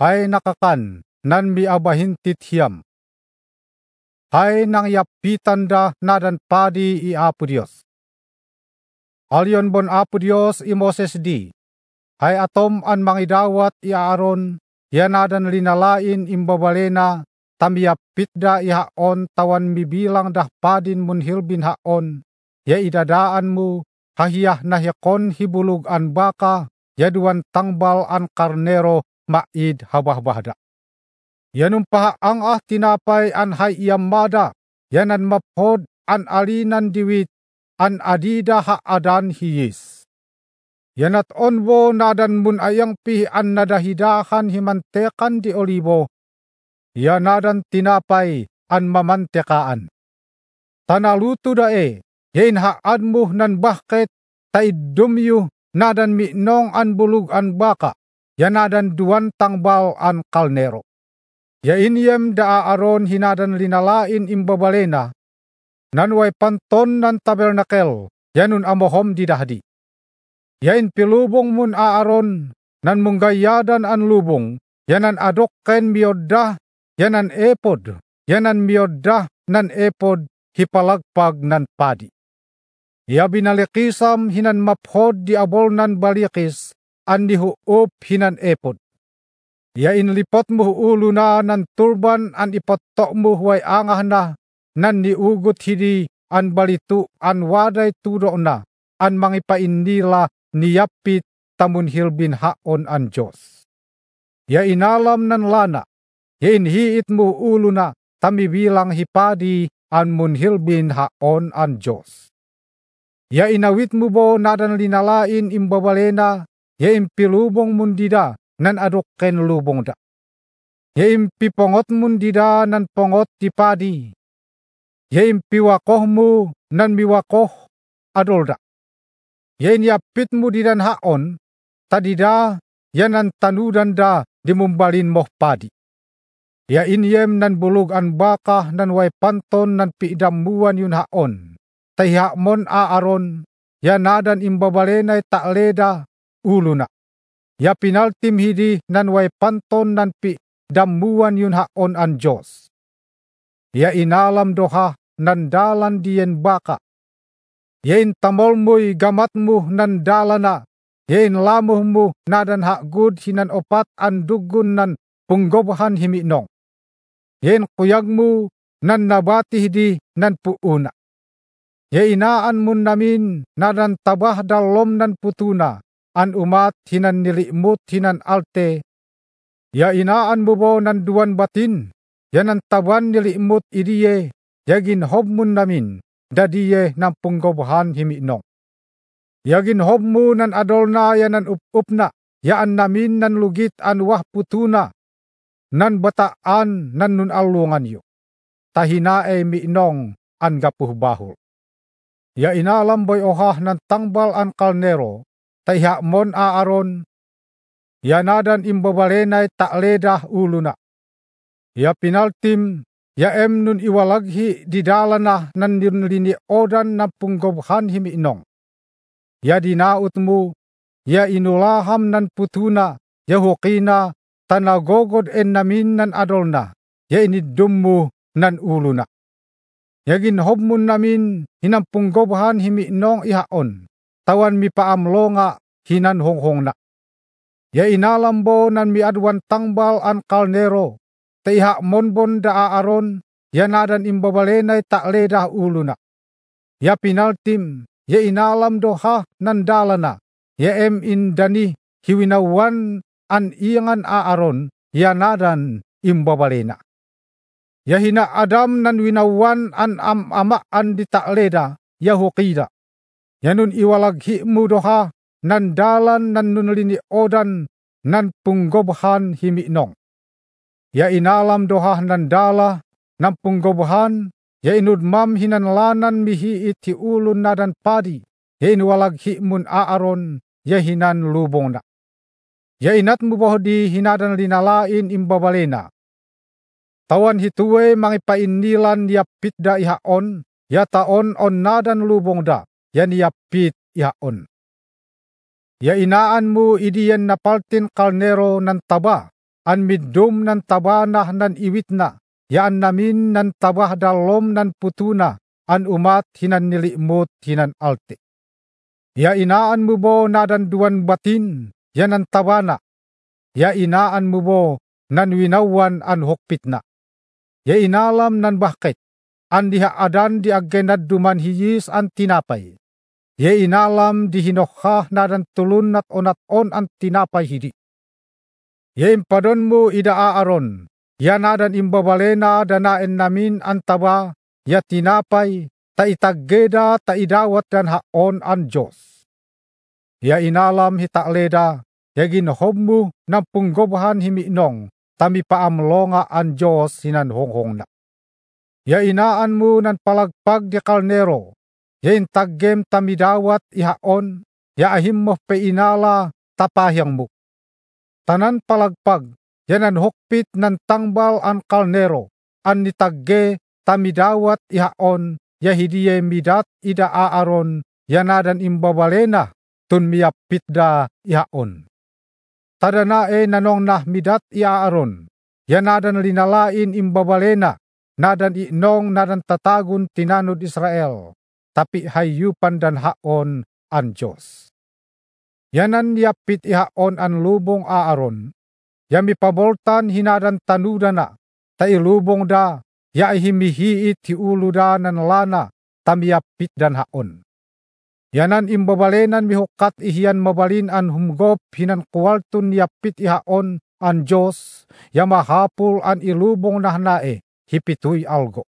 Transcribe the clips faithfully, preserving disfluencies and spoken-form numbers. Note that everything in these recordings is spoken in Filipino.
hay nakakan nan miabahintit hiyam. Hay nangyapitan da nadan padi i Apo Dios. Alyon bon Apo Dios i Moses di, hay atom an mangidawat i Aaron, yanadan linalain imbabalena, tamiyapit da ihaon tawan mibilang dah padin mun hilbin haon, ya idadaan mu, hahiyah nahyakon hibulug an baka, yaduan tangbal an karnero maid habah-bahda. Yanumpaha ang ah tinapay an hay iyamada, yanan maphod an alinan diwit, an adida ha adan hiyis. Yanat onbo nadan mun ayang pi an nadahidahan himantekan di olibo, yanadan tinapay an mamantekaan. Tanaluto dae, yain haad mo nan bahket, taidumyo nadan minong an bulug an baka, yanadan duwan tangbal an kalnero. Yain yem da Aaron hinadan linalain imbabalena, nanway panton nan tabernakel, yanun amohom didahdi. Yain pilubong mun Aaron, nan munggayadan an lubong, yanan adokken miyoddah, yanan epod, yanan miyoddah nan epod, hipalagpag nan padi. Ya binalikisam hinan maphod di abol nan balikis, an dihuup hinan epod. Ya inlipot mo ulo na nan turban an ipotok mo huway angah na, nan niugot hidi an balitu an waday tudo na, an mangipainila niyapit tamun hilbin haon an Diyos. Ya inalam nan lana, ya inhiit mo ulo na, tamibilang hipadi an mun hilbin haon an Diyos. Ya inawit mo bo nadan linalain imbabalena, ya impilubong mundida, nan adokken lubong da. Ya impipongot mundida nan pongot di padi. Ya impiwakoh mo nan miwakoh adol da. Ya inyapit mo didan haon, tadida yanan tanudan da dimumbalin moh padi. Ya inyem nan bulug an baka nan way panton nan piidamuan yun haon. Tayhamon Aaron, ya nadan imbabalenay takleda ulo na. Ya pinaltim hidi nan way panton nan pi damuan yun haon an Diyos. Ya inalam doha nan dalan diyen baka. Ya intamol mo'y gamat mo nan dalana. Ya inlamuh mo nadan hagud hinan opat an dugun nan punggobhan himinong. Ya inkuyag mo nan nabati hidi nan puuna. Ya inaan mo namin nadan tabah dalom nan putuna. An umat hinan nilimut hinan alte, ya inaan mo bo nan duwan batin, yanan taban nilimut idiye, yagin hob mo namin, dadiye ng punggobhan himinong. Yagin hob mo nan adol na yanan up-up na, yaan namin nan lugit an wah putuna, nan bataan nan nun alungan yo, tahinae minong an gapuhbahol. Ya inalam boy ohah nan tangbal an kalnero, tayhamon Aaron, yanadan imbabalenay takledah ulo na. Ya pinaltim, ya em nun iwalaghi didala na nan nirliniodan na punggobhan himinong. Ya dinaut mo, ya inulaham nan putuna, ya hukina, tanagogod en namin nan adol na, ya inidum mo nan ulo na. Ya ginhob mo namin hinang punggobhan himinong ihaon. Tawan mi paamlo nga hinan honghong na. Ya inalambo nan miadwan tangbal an kalnero, taiha monbon da Aaron, ya nadan imbabalenay takledah ulo na. Ya pinaltim, ya inalam doha nan dalana, ya em indani hiwinawan an iyangan Aaron, ya nadan imbabalena. Ya hina Adam nan winawan an am-ama an di takleda, ya hukida. Yanun iwalaghi mo doha, nan dalan nan nunlini odan, nan punggobhan himinong. Ya inalam doha nan dala, nan punggobhan, ya inudmam hinanlanan mihiit ti ulun nadan padi, ya inwalaghi mun Aaron, ya hinan lubong na. Ya inat mo bohdi hinadan linalain imbabalena. Tawan hituwe mangipainilan yapit da ihaon, ya taon on nadan lubong da. Yan yapit ihaon. Ya inaan mo idiyan napaltin kalnero ng taba, an midum nan tabana nan iwit na, yaan namin nan tabah dalom nan putuna, an umat hinan nilimot hinan alte. Ya inaan mo bo nadan duan batin, yan ang tabana. Ya inaan mo bo nan winawan an hokpit na. Ya inalam nan bakit, an diha adan di agenad duman hiyis an tinapay. Ya inalam di hinokha nadan tulun nat onat on an tinapay hidi. Ya impadon mo ida aaron, ya nadan imbabalena danaen namin an taba, ya tinapay, ta itaggeda ta idawat dan haon an Diyos. Ya inalam hitakleda, ya ginhob mo ng punggobahan himiinong, tami paamlonga an Diyos hinan honghong na. Ya inaan mo nan palagpag di kalnero, ya intaggem tamidawat ihaon, ya ahim mo pe inala tapahyang mo. Tanan palagpag, ya nan hokpit nan tangbal an kalnero, an nitagge tamidawat ihaon, ya hidiye midat ida aaron, ya nadan imbabalena, tun miyapit da ihaon. Tadanae nanong nah midat iaaron, ya nadan linalain imbabalena, nadan inong nadan tatagun tinanud Israel, tapi hayupan dan haon an Diyos. Yanan yapit ihaon an lubong aaron, ya mipaboltan hinadan tanuda na, ta ilubong da, ya ihimihiit hiulu da nan lana, tamiyapit dan haon. Yanan imbabalenan mihukat ihiyan mabalin an humgop hinan kuwaltun yapit ihaon an Diyos, ya mahapul an ilubong nahnae, hipituy algo.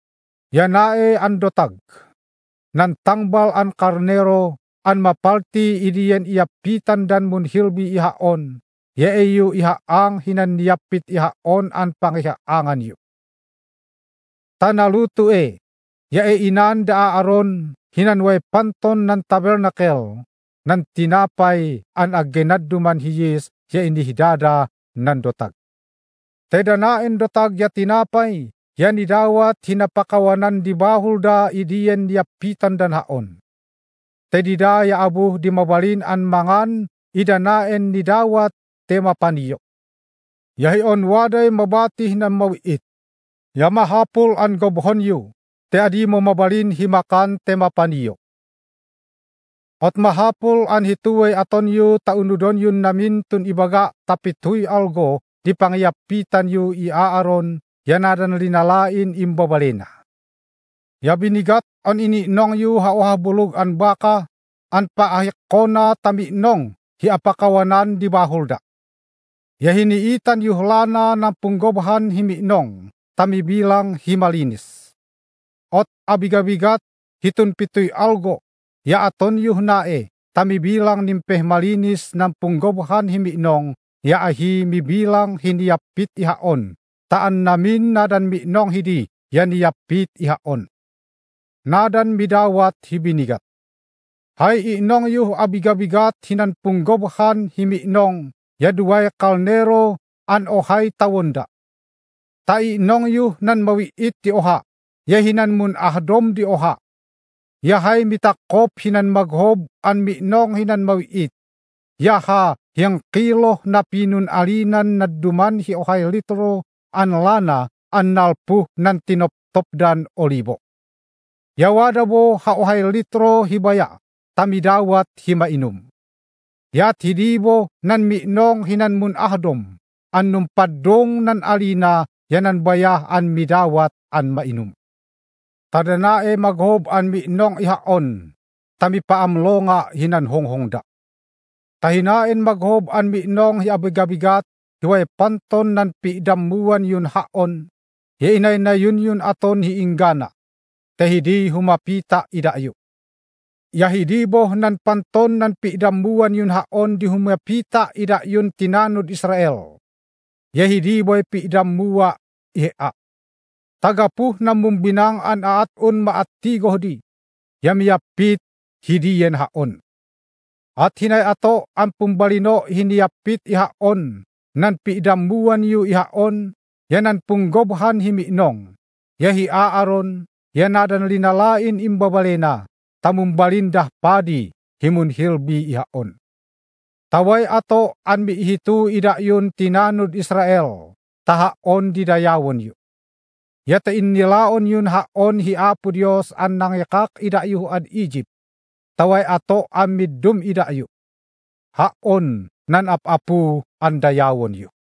Yanae an dotag, nan tangbal an karnero, an mapalti idiyen iapitan dan munhilbi ihaon, ya eyu ihaang hinan yapit ihaon an pangihaangan yu. Tanalutu e, ya e inan da aaron, hinanway panton ng tabernakel, ng tinapay an agenadduman hiyis ya inihidada ng dotag. Tedanaen dotag ya tinapay, ya nidawat hinapakawanan di bahul da idiyen yapitan dan haon. Tedida ya abuh di mabalin an mangan, idanaen nidawat tema paniyo. Yahion waday mabatih ng mawiit, ya mahapul an gobhon yu, te adi mo mabalin himakan tema paniyo. At mahapul an hituwe aton yu taunudon yun namin tun ibaga tapituy algo di pangyapitan yu iaaron yanadan linalain imbabalena. Ya binigat an ininong yu hauhabulog an baka an paahikona taminong hiapakawanan di bahulda. Ya hiniitan yu hulana ng punggobhan himinong tamibilang himalinis. Ot abigabigat hitun pitoy algo, ya aton yuhnae, tamibilang nimpeh malinis ng punggobhan himinong, ya ahi mibilang hiniyapit ihaon, taan namin nadan minong hidi, ya niyapit ihaon. Nadan midawat hibinigat. Hay inong yuh abigabigat hinan punggobhan himinong, ya duway kalnero an ohay tawonda. Ta inong yuh nan mawiit di oha, ya hinan mun ahdom di oha. Yahay mitakop hinan maghob an minong hinan mawiit. Yaha yang kilo na pinun alinan na duman hi ohay litro an lana an nalpuh nan tinoptop dan olibo. Yawadabo ha ohay litro hibaya tamidawat himainom. Yat hidibo nan minong hinan mun ahdom an numpadong nan alina yanan bayah an midawat an mainum. Tadanae maghob an minong ihaon, tami paamlonga hinan honghongda. Tahinaen maghob an minong hiabigabigat, hiway panton nan pidamuan yun haon, hiinay na yun yun aton hiinggana, tehidi humapita idayo. Yahidibo nan panton nan pidamuan yun haon di humapita idayun tinanud Israel. Yahidiboy pidamua ihea. Tagapuh na mumbinang an aatun maatigoh di, yamiyapit hidiyen haon. At hinay ato ang pumbalino hiniyapit ihaon, nan pidamuan yu ihaon, yanan punggobhan himinong, yahi aaron, yanadan linalain imbabalena, tamumbalindah padi, himun hilbi ihaon. Taway ato an miihitu idayun tinanud Israel, tahaon didayawon yu. Yata inilaon yun haon hi Apo Dios an nangyakak idayu ad Egypt. Taway ato an middum idayu. Haon nan apapu an dayawon yu.